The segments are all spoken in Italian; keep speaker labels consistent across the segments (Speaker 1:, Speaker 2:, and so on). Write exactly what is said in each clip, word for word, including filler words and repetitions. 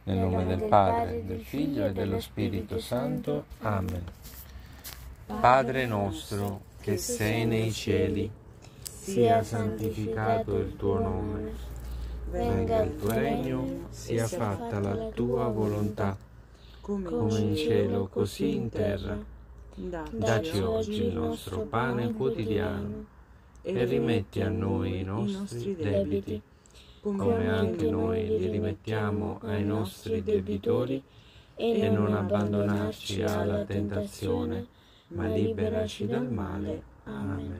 Speaker 1: Nel nome del Padre, del Figlio e dello Spirito Santo. Amen. Padre nostro, che sei nei cieli, sia santificato il tuo nome. Venga il tuo regno, sia fatta la tua volontà, come in cielo così in terra. Dacci oggi il nostro pane quotidiano e rimetti a noi i nostri debiti, come anche noi li rimettiamo ai nostri debitori, e non abbandonarci alla tentazione, ma liberaci dal male. Amen.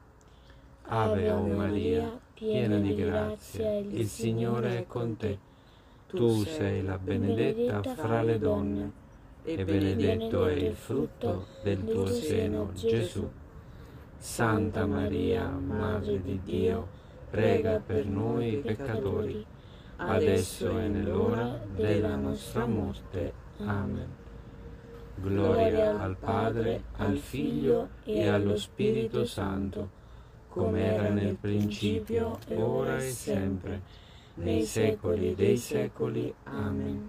Speaker 1: Ave o Maria, piena di grazia, il Signore è con te. Tu sei la benedetta fra le donne, e benedetto è il frutto del tuo seno, Gesù. Santa Maria, Madre di Dio, prega per noi peccatori, adesso e nell'ora della nostra morte. Amen. Gloria al Padre, al Figlio e allo Spirito Santo, come era nel principio, ora e sempre, nei secoli dei secoli. Amen.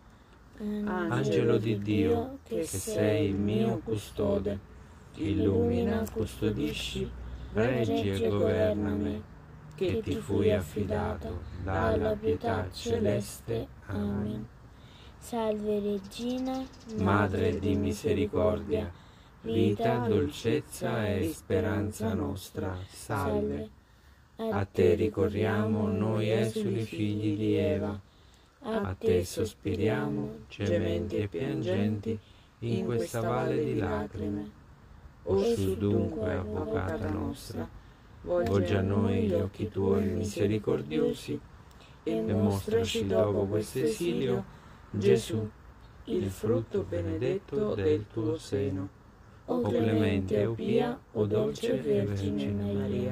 Speaker 1: Angelo di Dio, che sei il mio custode, illumina, custodisci, reggi e governa me, che ti fui affidato dalla pietà celeste. Amen.
Speaker 2: Salve Regina,
Speaker 1: Madre di misericordia, vita, dolcezza e speranza nostra, salve. A te ricorriamo noi esuli figli di Eva, a te sospiriamo, gementi e piangenti, in questa valle di lacrime. O su dunque, Avvocata nostra, volgi a noi gli occhi tuoi misericordiosi, e mostraci dopo questo esilio Gesù, il frutto benedetto del tuo seno. O clemente, o pia, o dolce Vergine Maria.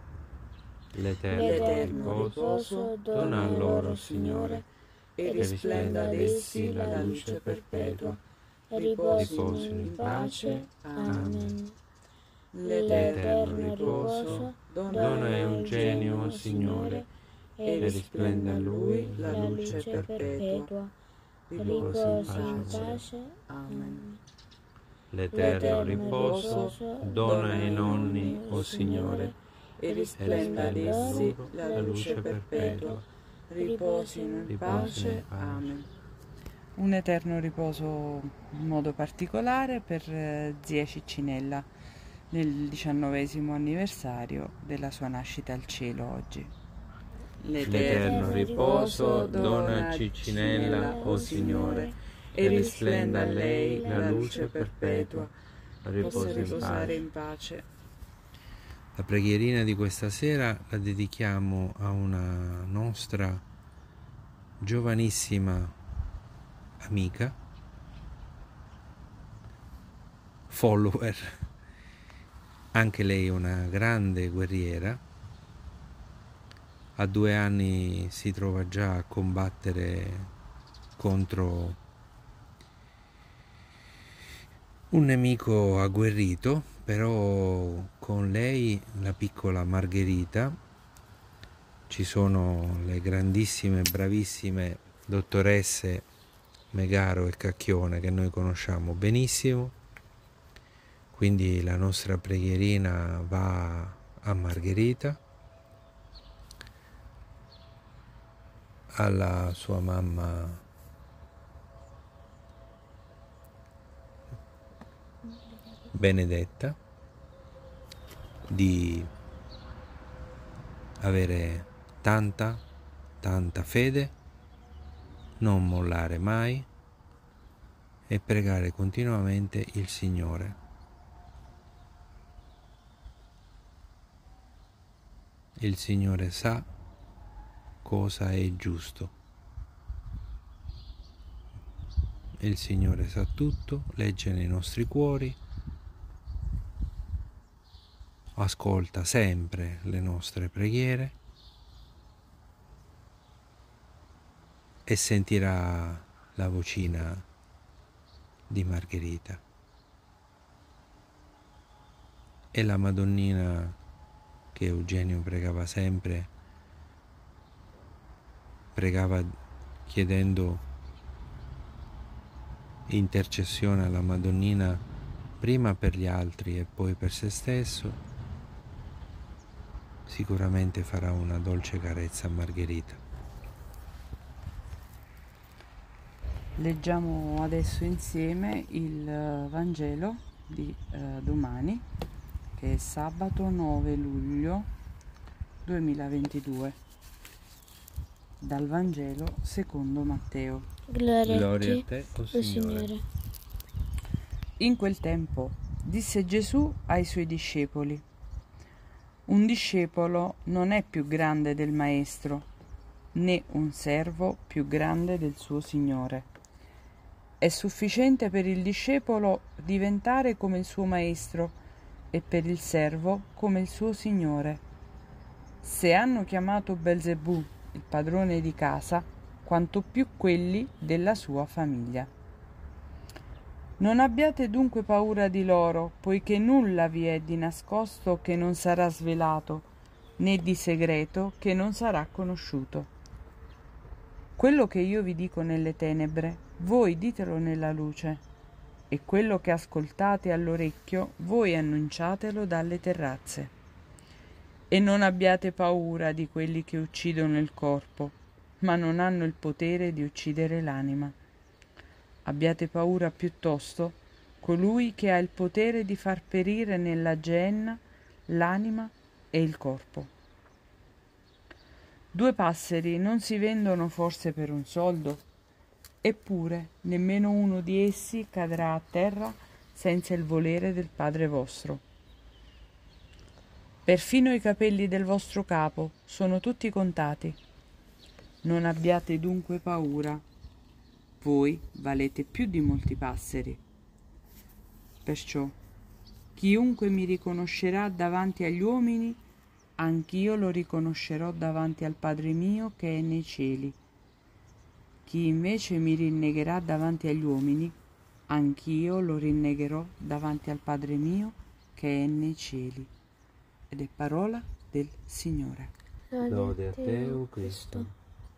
Speaker 1: L'eterno riposo dona a loro, Signore, e risplenda ad essi la luce perpetua. Riposino in pace. Amen. L'eterno riposo dona a Eugenio, Signore, e risplenda a lui la luce perpetua. Riposo in pace. Amen. L'eterno riposo dona ai nonni, o Signore, e risplenda ad essi la luce perpetua. Riposino in pace. Amen.
Speaker 3: Un eterno riposo in modo particolare per zia Ciccinella nel diciannovesimo anniversario della sua nascita al cielo oggi.
Speaker 1: L'eterno riposo dona a Ciccinella, o Signore, e risplenda a lei la luce perpetua. Riposi in pace.
Speaker 3: in pace.
Speaker 1: La preghierina di questa sera la dedichiamo a una nostra giovanissima amica, follower, anche lei una grande guerriera. A due anni si trova già a combattere contro un nemico agguerrito, però con lei, la piccola Margherita, ci sono le grandissime, bravissime dottoresse Megaro e Cacchione, che noi conosciamo benissimo. Quindi la nostra preghierina va a Margherita, alla sua mamma Benedetta, di avere tanta, tanta fede, non mollare mai e pregare continuamente il Signore. Il Signore sa cosa è giusto. Il Signore sa tutto, legge nei nostri cuori, ascolta sempre le nostre preghiere e sentirà la vocina di Margherita. E la Madonnina che Eugenio pregava sempre, pregava chiedendo intercessione alla Madonnina prima per gli altri e poi per se stesso, sicuramente farà una dolce carezza a Margherita.
Speaker 3: Leggiamo adesso insieme il Vangelo di eh, domani, che è sabato nove luglio duemilaventidue, dal Vangelo secondo Matteo.
Speaker 2: Gloria,
Speaker 1: Gloria
Speaker 2: a
Speaker 1: a te,
Speaker 2: te,
Speaker 1: o
Speaker 2: o
Speaker 1: Signore.
Speaker 2: Signore.
Speaker 3: In quel tempo disse Gesù ai suoi discepoli: un discepolo non è più grande del maestro, né un servo più grande del suo Signore. È sufficiente per il discepolo diventare come il suo maestro e per il servo come il suo Signore. Se hanno chiamato Belzebù, il padrone di casa, quanto più quelli della sua famiglia. Non abbiate dunque paura di loro, poiché nulla vi è di nascosto che non sarà svelato, né di segreto che non sarà conosciuto. Quello che io vi dico nelle tenebre, voi ditelo nella luce, e quello che ascoltate all'orecchio, voi annunciatelo dalle terrazze. E non abbiate paura di quelli che uccidono il corpo, ma non hanno il potere di uccidere l'anima. Abbiate paura piuttosto colui che ha il potere di far perire nella Geenna l'anima e il corpo. Due passeri non si vendono forse per un soldo? Eppure nemmeno uno di essi cadrà a terra senza il volere del Padre vostro. Perfino i capelli del vostro capo sono tutti contati. Non abbiate dunque paura. Voi valete più di molti passeri. Perciò, chiunque mi riconoscerà davanti agli uomini, anch'io lo riconoscerò davanti al Padre mio che è nei cieli. Chi invece mi rinnegherà davanti agli uomini, anch'io lo rinnegherò davanti al Padre mio che è nei cieli. Ed è parola del Signore.
Speaker 1: Lode a te, o Cristo.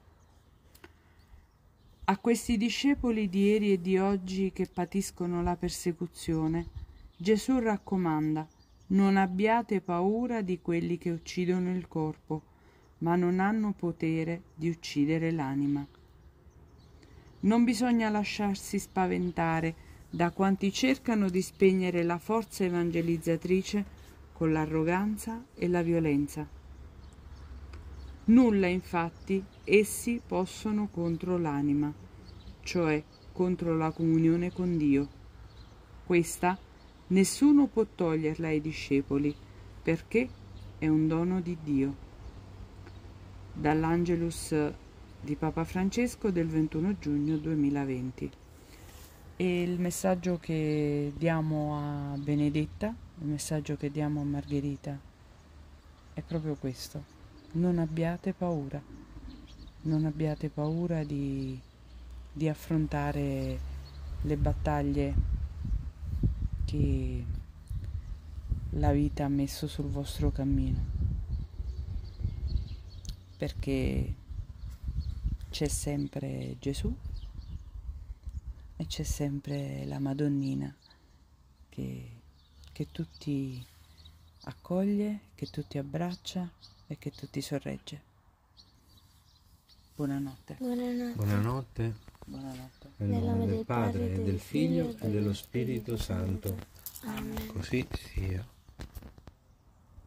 Speaker 3: A questi discepoli di ieri e di oggi che patiscono la persecuzione, Gesù raccomanda: non abbiate paura di quelli che uccidono il corpo, ma non hanno potere di uccidere l'anima. Non bisogna lasciarsi spaventare da quanti cercano di spegnere la forza evangelizzatrice con l'arroganza e la violenza. Nulla, infatti, essi possono contro l'anima, cioè contro la comunione con Dio. Questa nessuno può toglierla ai discepoli, perché è un dono di Dio. Dall'Angelus di Papa Francesco del ventuno giugno duemilaventi. E il messaggio che diamo a Benedetta, il messaggio che diamo a Margherita, è proprio questo: non abbiate paura, non abbiate paura di, di affrontare le battaglie che la vita ha messo sul vostro cammino, perché c'è sempre Gesù e c'è sempre la Madonnina che, che tutti accoglie, che tutti abbraccia e che tutti sorregge. Buonanotte.
Speaker 2: Buonanotte.
Speaker 1: Buonanotte.
Speaker 3: Buonanotte.
Speaker 1: Nel nome del Padre, e del Figlio e dello Spirito Santo.
Speaker 2: Amen.
Speaker 1: Così sia.